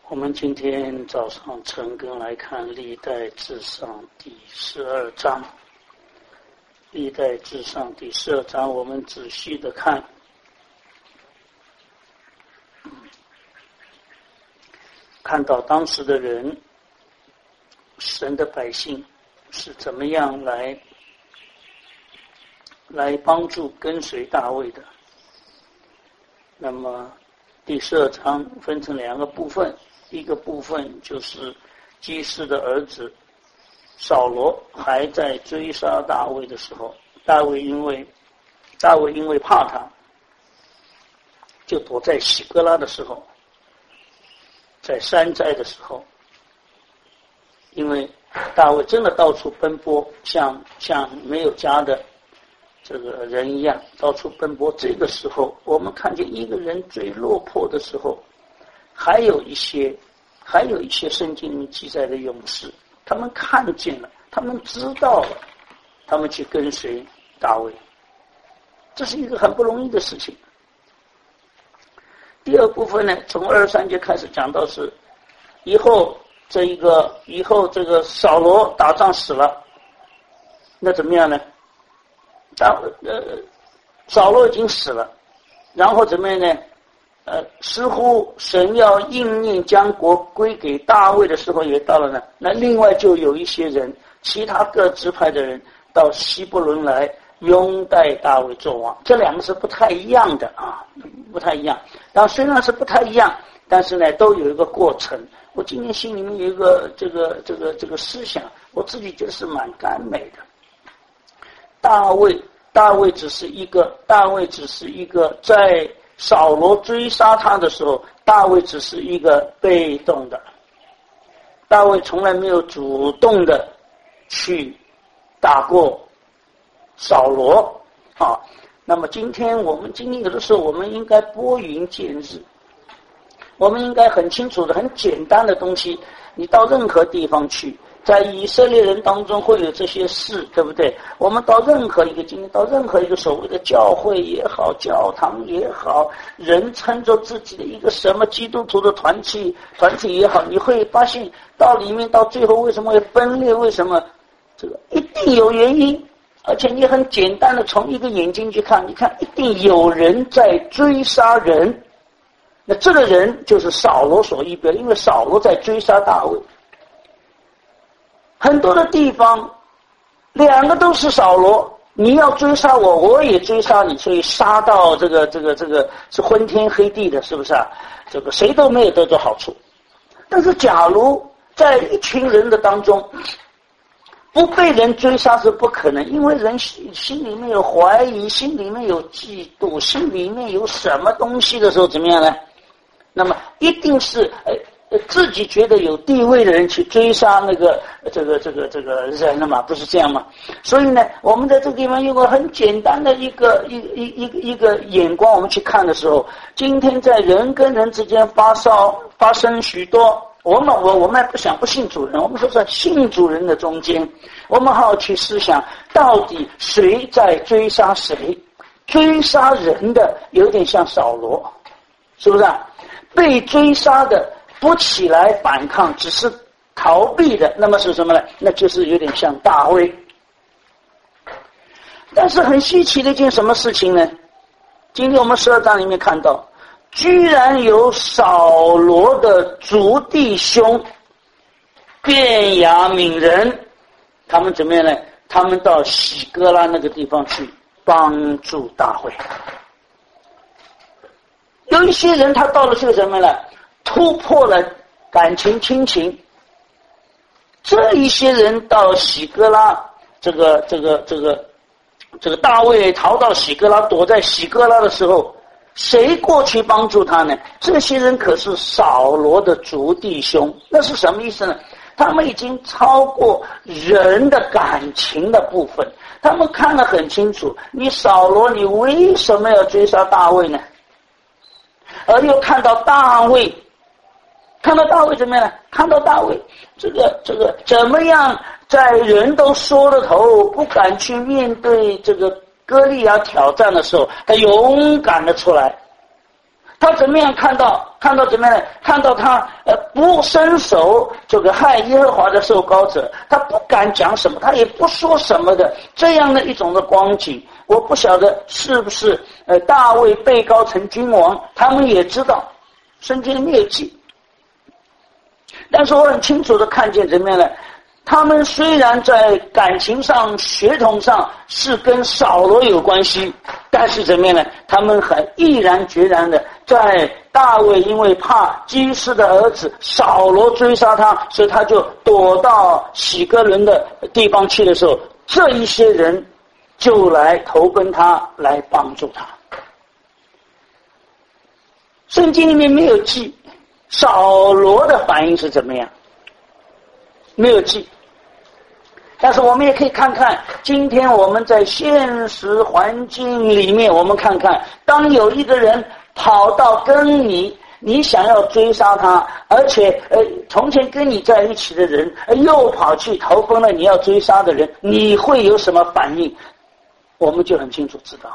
我们今天早上晨更来看历代志上第12章。历代志上第12章，我们仔细的看，看到当时的人，神的百姓是怎么样来帮助跟随大卫的。那么第12章分成两个部分，一个部分就是基士的儿子扫罗还在追杀大卫的时候，大卫因为怕他，就躲在喜哥拉的时候，在山寨的时候，因为大卫真的到处奔波，像没有家的这个人一样到处奔波。这个时候我们看见一个人最落魄的时候，还有一些圣经里记载的勇士，他们看见了，他们知道了，他们去跟随大卫，这是一个很不容易的事情。第二部分呢，从23节开始讲到是以后这个扫罗打仗死了，那怎么样呢？扫罗已经死了，然后怎么样呢？似乎神要应验将国归给大卫的时候也到了呢。那另外就有一些人，其他各支派的人到希伯伦来拥戴大卫做王，这两个是不太一样的啊，不太一样。但虽然是不太一样，但是呢都有一个过程。我今天心里面有一个这个思想，我自己觉得是蛮甘美的。大卫只是一个在扫罗追杀他的时候，大卫只是一个被动的，大卫从来没有主动的去打过扫罗啊。那么今天有的时候我们应该拨云见日，我们应该很清楚的很简单的东西，你到任何地方去，在以色列人当中会有这些事，对不对？我们到任何一个今天到任何一个所谓的教会也好，教堂也好，人称作自己的一个什么基督徒的团体也好，你会发现到里面到最后为什么会分裂，为什么这个一定有原因。而且你很简单的从一个眼睛去看，你看一定有人在追杀人，那这个人就是扫罗所预表，因为扫罗在追杀大卫。很多的地方两个都是扫罗，你要追杀我，我也追杀你，所以杀到这个是昏天黑地的，是不是啊？这个谁都没有得到好处。但是假如在一群人的当中不被人追杀是不可能，因为人心里面有怀疑，心里面有嫉妒，心里面有什么东西的时候怎么样呢？那么一定是自己觉得有地位的人去追杀那个这个人了嘛，不是这样吗？所以呢，我们在这个地方用个很简单的一个眼光，我们去看的时候，今天在人跟人之间发生许多，我们不信主人，我们说在信主人的中间，我们好好去思想，到底谁在追杀谁？追杀人的有点像扫罗，是不是啊？被追杀的不起来反抗，只是逃避的，那么是什么呢？那就是有点像大卫。但是很稀奇的一件什么事情呢？今天我们12章里面看到，居然有扫罗的族弟兄便雅悯人，他们怎么样呢？他们到喜哥拉那个地方去帮助大卫。有一些人他到了这个什么呢？突破了感情亲情。这一些人到喜哥拉，这个大卫逃到喜哥拉，躲在喜哥拉的时候，谁过去帮助他呢？这些人可是扫罗的族弟兄。那是什么意思呢？他们已经超过人的感情的部分，他们看得很清楚，你扫罗你为什么要追杀大卫呢？而又看到大卫怎么样呢？看到大卫这个怎么样在人都缩了头不敢去面对这个歌利亚挑战的时候，他勇敢的出来， 他怎么样看到怎么样呢？看到他不伸手这个害耶和华的受膏者，他不敢讲什么，他也不说什么的这样的一种的光景。我不晓得是不是大卫被膏成君王，他们也知道圣经里面有记，但是我很清楚的看见怎么样呢？他们虽然在感情上血统上是跟扫罗有关系，但是怎么样呢？他们很毅然决然的在大卫因为怕基士的儿子扫罗追杀他，所以他就躲到喜哥伦的地方去的时候，这一些人就来投奔他，来帮助他。圣经里面没有记扫罗的反应是怎么样，没有记。但是我们也可以看看今天我们在现实环境里面，我们看看当有一个人跑到跟你想要追杀他，而且从前跟你在一起的人又跑去投奔了你要追杀的人，你会有什么反应？我们就很清楚知道。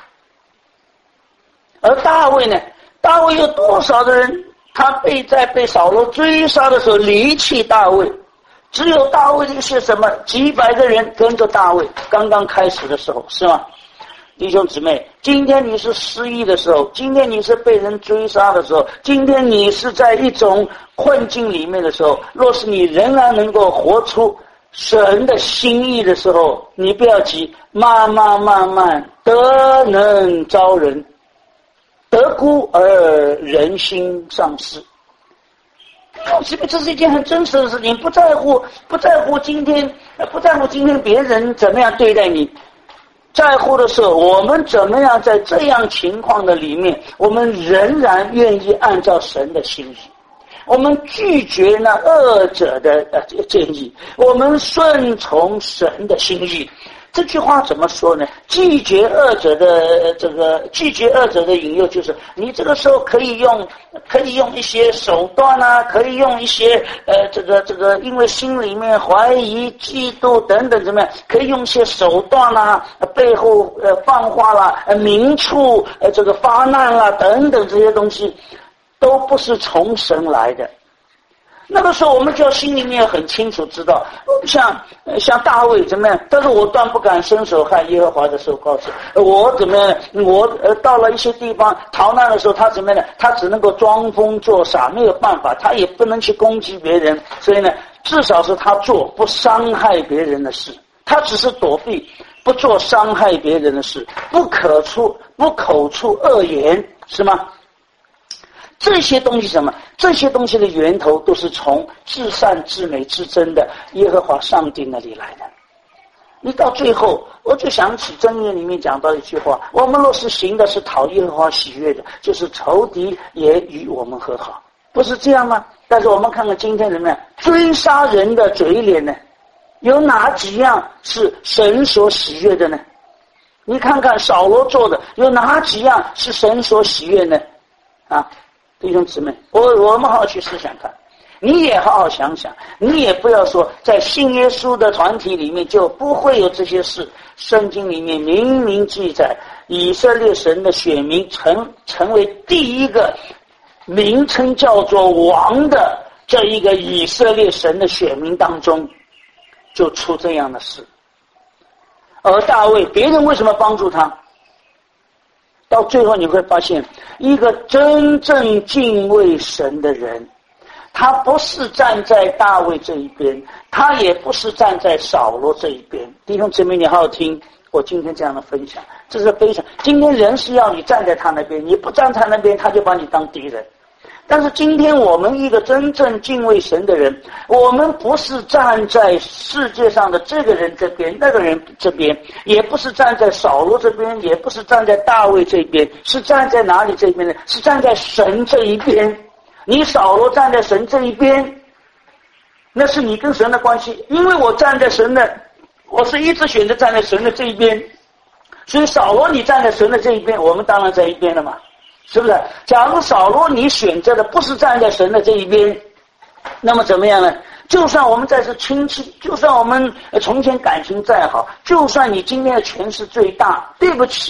而大卫呢？大卫有多少的人他被扫罗追杀的时候离弃大卫？只有大卫这些什么几百个人跟着大卫，刚刚开始的时候，是吗？弟兄姊妹，今天你是失意的时候，今天你是被人追杀的时候，今天你是在一种困境里面的时候，若是你仍然能够活出神的心意的时候，你不要急，慢慢得能招人，得孤而人心丧失。这是一件很真实的事情，不在乎今天别人怎么样对待你，在乎的是我们怎么样在这样情况的里面，我们仍然愿意按照神的心意，我们拒绝那恶者的建议，我们顺从神的心意。这句话怎么说呢？拒绝恶者的引诱，就是你这个时候可以用一些手段啊，可以用一些因为心里面怀疑、嫉妒等等怎么样，可以用一些手段啦，背后放话啦，明处发难啦等等这些东西，都不是从神来的。那个时候我们就心里面很清楚知道，像大卫怎么样，但是我断不敢伸手害耶和华的受膏者。我怎么样，我到了一些地方逃难的时候，他怎么样呢？他只能够装疯作傻，没有办法，他也不能去攻击别人，所以呢，至少是他做不伤害别人的事，他只是躲避，不做伤害别人的事，不口出恶言，是吗？这些东西什么？这些东西的源头都是从至善至美至真的耶和华上帝那里来的。你到最后，我就想起箴言里面讲到一句话：我们若是行的是讨耶和华喜悦的，就是仇敌也与我们和好，不是这样吗？但是我们看看今天人们追杀人的嘴脸呢，有哪几样是神所喜悦的呢？你看看扫罗做的，有哪几样是神所喜悦呢？弟兄姊妹，我们好好去思想看，你也好好想想，你也不要说在信耶稣的团体里面就不会有这些事。圣经里面明明记载，以色列神的选民成为第一个名称叫做王的这一个以色列神的选民当中，就出这样的事。而大卫，别人为什么帮助他？到最后你会发现，一个真正敬畏神的人，他不是站在大卫这一边，他也不是站在扫罗这一边。弟兄姊妹，你好好听我今天这样的分享，这是非常，今天人是要你站在他那边，你不站在那边，他就把你当敌人。但是今天我们一个真正敬畏神的人，我们不是站在世界上的这个人这边那个人这边，也不是站在扫罗这边，也不是站在大卫这边，是站在哪里这边呢？是站在神这一边。你扫罗站在神这一边，那是你跟神的关系，因为我站在神的，我是一直选择站在神的这一边，所以扫罗你站在神的这一边，我们当然在一边了嘛，是不是？假如扫罗你选择的不是站在神的这一边，那么怎么样呢？就算我们再是亲戚，就算我们从前感情再好，就算你今天的权势最大，对不起，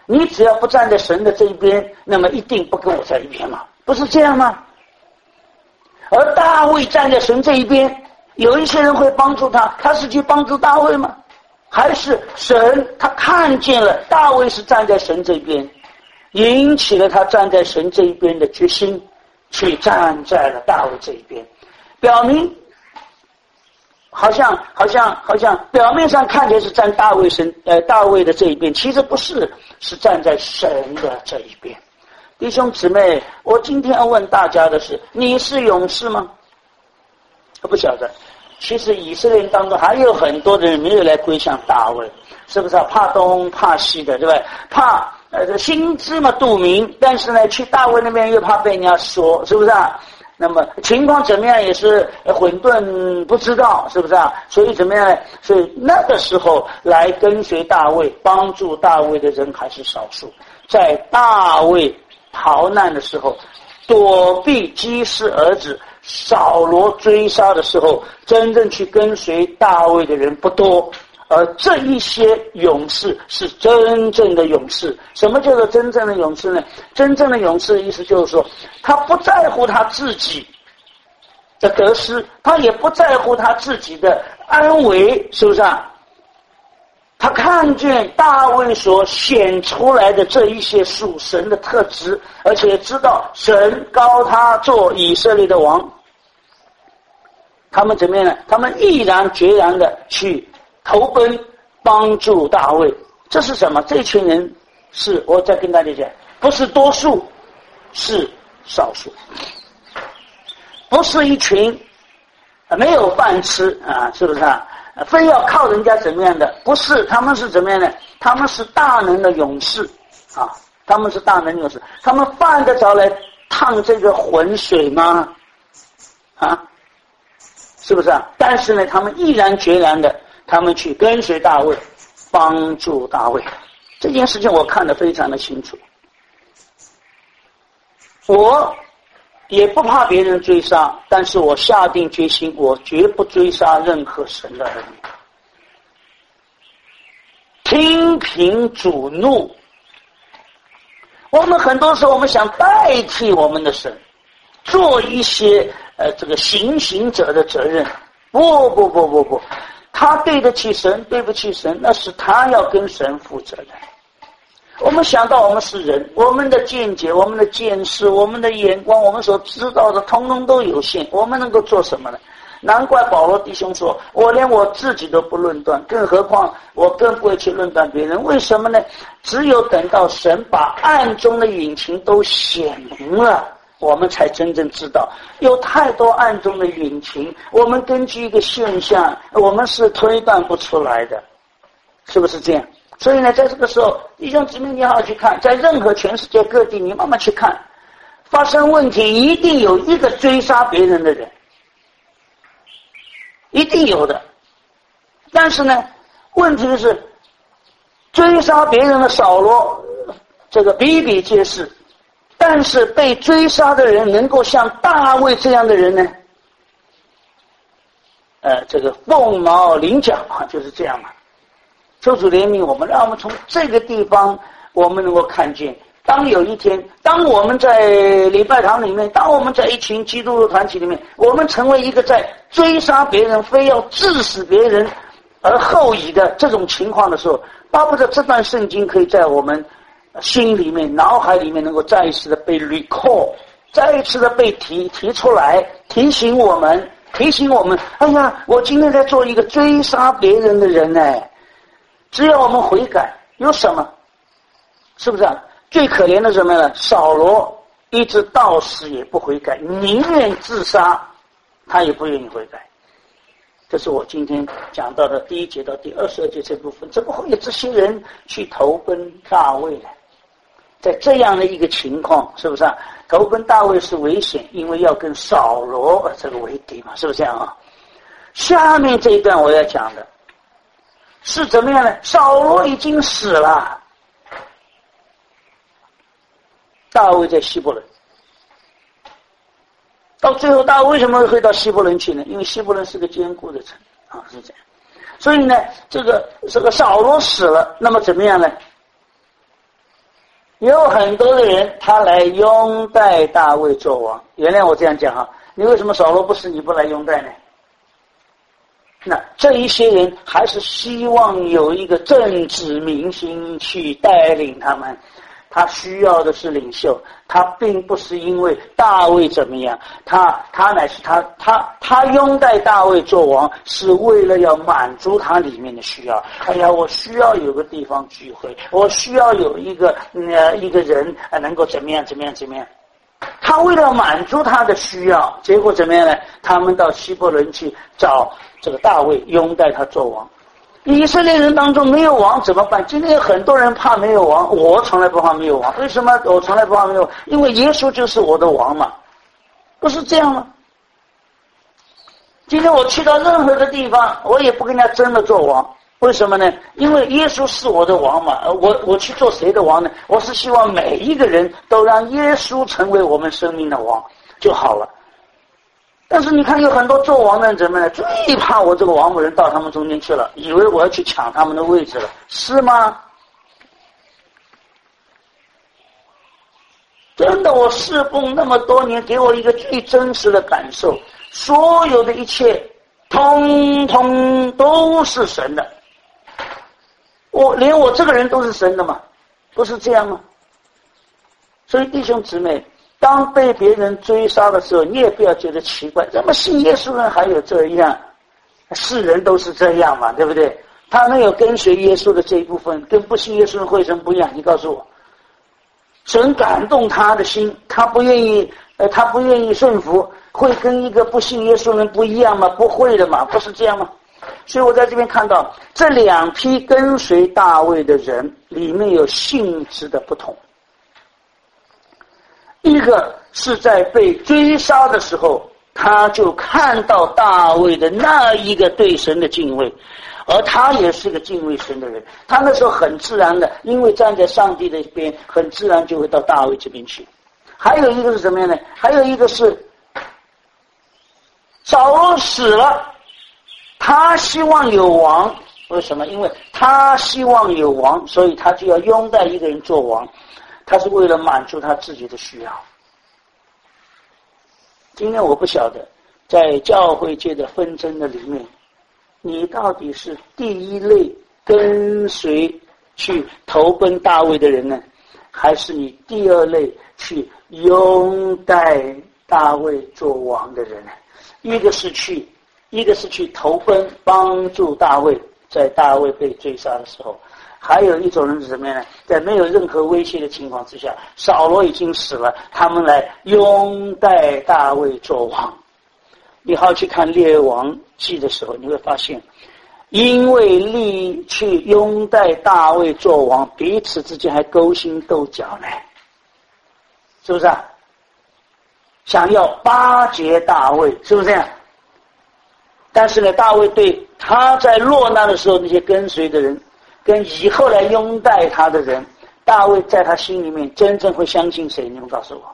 你只要不站在神的这一边，那么一定不跟我在一边嘛，不是这样吗？而大卫站在神这一边，有一些人会帮助他，他是去帮助大卫吗？还是神他看见了大卫是站在神这边，引起了他站在神这一边的决心，去站在了大卫这一边，表明好像表面上看起来是站大卫的这一边，其实不是，是站在神的这一边。弟兄姊妹，我今天要问大家的是，你是勇士吗？我不晓得，其实以色列人当中还有很多的人没有来归向大卫，是不是啊？怕东怕西的，对不对？怕心知嘛肚明，但是呢去大卫那边又怕被人家说，是不是啊？那么情况怎么样也是混沌不知道，是不是啊？所以怎么样呢？所以那个时候来跟随大卫帮助大卫的人还是少数。在大卫逃难的时候，躲避基士儿子扫罗追杀的时候，真正去跟随大卫的人不多，而这一些勇士是真正的勇士。什么叫做真正的勇士呢？真正的勇士的意思就是说，他不在乎他自己的得失，他也不在乎他自己的安危，是不是啊？他看见大卫所显出来的这一些属神的特质，而且知道神膏他做以色列的王，他们怎么样呢？他们毅然决然的去投奔帮助大卫。这是什么？这群人是，我再跟大家讲，不是多数，是少数，不是一群没有饭吃啊，是不是啊？非要靠人家怎么样的？不是，他们是怎么样的？他们是大能的勇士啊！他们是大能勇士，他们犯得着来烫这个浑水吗？啊，是不是啊？但是呢，他们毅然决然的，他们去跟随大卫，帮助大卫。这件事情我看得非常的清楚。我也不怕别人追杀，但是我下定决心，我绝不追杀任何神的儿女。听凭主怒。我们很多时候我们想代替我们的神，做一些这个行刑者的责任。不，他对得起神，对不起神，那是他要跟神负责的。我们想到我们是人，我们的见解，我们的见识，我们的眼光，我们所知道的通通都有限，我们能够做什么呢？难怪保罗弟兄说，我连我自己都不论断，更何况我更不会去论断别人。为什么呢？只有等到神把暗中的隐情都显明了，我们才真正知道。有太多暗中的隐情，我们根据一个现象，我们是推断不出来的，是不是这样？所以呢，在这个时候，弟兄姊妹你好好去看，在任何全世界各地，你慢慢去看，发生问题一定有一个追杀别人的人，一定有的。但是呢，问题是追杀别人的扫罗，这个比比皆是，但是被追杀的人能够像大卫这样的人呢，这个凤毛麟角啊，就是这样嘛。求主怜悯我们，让我们从这个地方我们能够看见，当有一天，当我们在礼拜堂里面，当我们在一群基督徒团体里面，我们成为一个在追杀别人，非要致死别人而后已的这种情况的时候，巴不得这段圣经可以在我们心里面、脑海里面能够再一次的被 recall， 再一次的被提出来，提醒我们，哎呀，我今天在做一个追杀别人的人呢。只要我们悔改，有什么？是不是啊？最可怜的是什么呢？扫罗一直到死也不悔改，宁愿自杀，他也不愿意悔改。这是我今天讲到的第1节到第22节这部分。怎么会有这些人去投奔大卫呢？在这样的一个情况，是不是啊？投奔大卫是危险，因为要跟扫罗这个为敌嘛，是不是这样啊？下面这一段我要讲的是怎么样呢？扫罗已经死了，大卫在希伯伦。到最后大卫为什么会到希伯伦去呢？因为希伯伦是个坚固的城啊，是这样。所以呢，这个扫罗死了，那么怎么样呢？ 有很多的人他来拥戴大卫做王。原谅我这样讲哈，你为什么扫罗不死你不来拥戴呢？那这一些人还是希望有一个政治明星去带领他们，他需要的是领袖，他并不是因为大卫怎么样，他乃是他拥戴大卫做王，是为了要满足他里面的需要。哎呀，我需要有个地方聚会，我需要有一个人能够怎么样。他为了满足他的需要，结果怎么样呢？他们到希伯伦去找这个大卫，拥戴他做王。以色列人当中没有王怎么办？今天有很多人怕没有王，我从来不怕没有王。为什么我从来不怕没有王？因为耶稣就是我的王嘛，不是这样吗？今天我去到任何的地方，我也不跟人家争着做王。为什么呢？因为耶稣是我的王嘛，我去做谁的王呢？我是希望每一个人都让耶稣成为我们生命的王就好了。但是你看有很多做王的人怎么呢？最怕我这个王母人到他们中间去了，以为我要去抢他们的位置了，是吗？真的，我侍奉那么多年，给我一个最真实的感受，所有的一切通通都是神的。连我这个人都是神的嘛，不是这样吗？所以弟兄姊妹，当被别人追杀的时候，你也不要觉得奇怪，怎么信耶稣人还有这样？世人都是这样嘛，对不对？他们有跟随耶稣的这一部分，跟不信耶稣人会什么不一样？你告诉我，神感动他的心，他不愿意顺服，会跟一个不信耶稣人不一样吗？不会的嘛，不是这样吗？所以我在这边看到这两批跟随大卫的人里面有性质的不同。一个是在被追杀的时候，他就看到大卫的那一个对神的敬畏，而他也是个敬畏神的人，他那时候很自然的，因为站在上帝的一边，很自然就会到大卫这边去。还有一个是什么样呢？还有一个是扫罗死了，他希望有王，为什么？因为他希望有王，所以他就要拥戴一个人做王，他是为了满足他自己的需要。今天我不晓得在教会界的纷争的里面，你到底是第一类跟随去投奔大卫的人呢，还是你第二类去拥戴大卫做王的人呢？一个是去投奔帮助大卫，在大卫被追杀的时候。还有一种人是什么样呢？在没有任何威胁的情况之下，扫罗已经死了，他们来拥戴大卫做王。你好去看列王记的时候，你会发现因为去拥戴大卫做王，彼此之间还勾心斗角呢，是不是啊？想要巴结大卫，是不是这样？但是呢，大卫对他在落难的时候那些跟随的人跟以后来拥戴他的人，大卫在他心里面真正会相信谁？你们告诉我。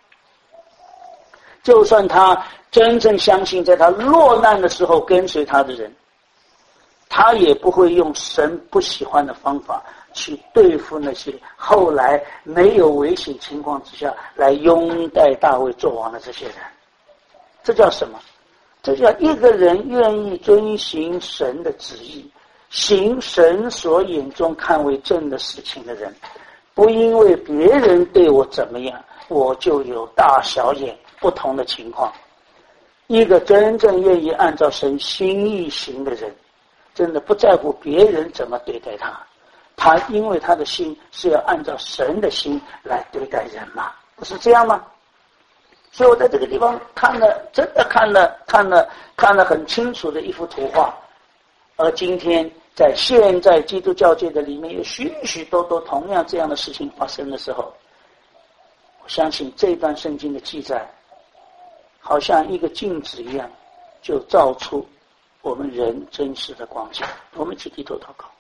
就算他真正相信在他落难的时候跟随他的人，他也不会用神不喜欢的方法去对付那些后来没有危险情况之下来拥戴大卫做王的这些人。这叫什么？这叫一个人愿意遵行神的旨意，行神所眼中看为正的事情的人，不因为别人对我怎么样，我就有大小眼不同的情况。一个真正愿意按照神心意行的人，真的不在乎别人怎么对待他，他因为他的心是要按照神的心来对待人嘛，不是这样吗？所以我在这个地方真的看了很清楚的一幅图画。而今天在现在基督教界的里面有许许多多同样这样的事情发生的时候，我相信这段圣经的记载好像一个镜子一样，就照出我们人真实的光景。我们一起低头祷告。